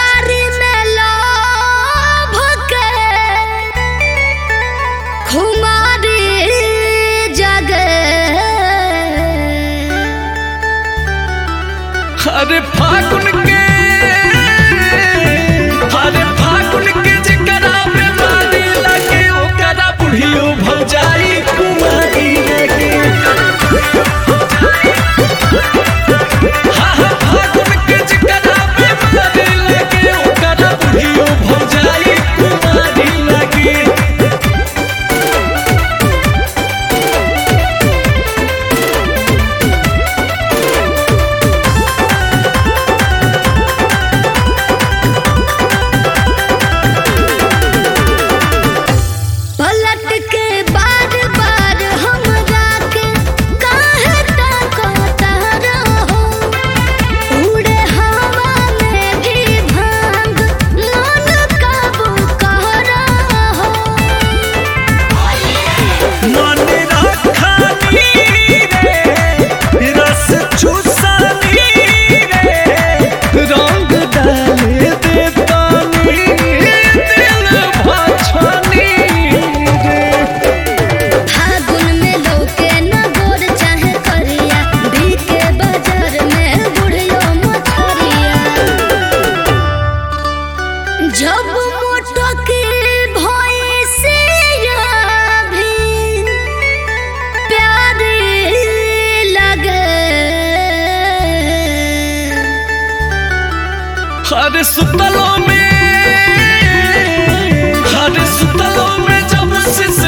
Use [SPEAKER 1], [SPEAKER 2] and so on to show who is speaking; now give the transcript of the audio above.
[SPEAKER 1] पिचकारी में लोभ के खुमारी जगे।
[SPEAKER 2] अरे फागुन के जिकरा में मारी लगे ओकरा बुढ़ियो भौजाई कुमारी लगे। हाँ फागुन के जिकरा में मारी लगे ओकरा बुढ़ियो भौजाई कुमारी लगे।
[SPEAKER 1] पलट के बार बार हमरा के काहे ताकता रहो। उड़े हवा में भी भांग मन काबू कर रहो।
[SPEAKER 2] मन रखानी रे रस चूसानी रे रंग डाले दे पानी दिल भछनी रे।
[SPEAKER 1] फागुन में लौके न गोर चाहे करिया बीके बाजार में बुढ़ियो मछरिया। जब मोटकी भैंसिया भी प्यारी लगे।
[SPEAKER 2] हर सुतलों में जब से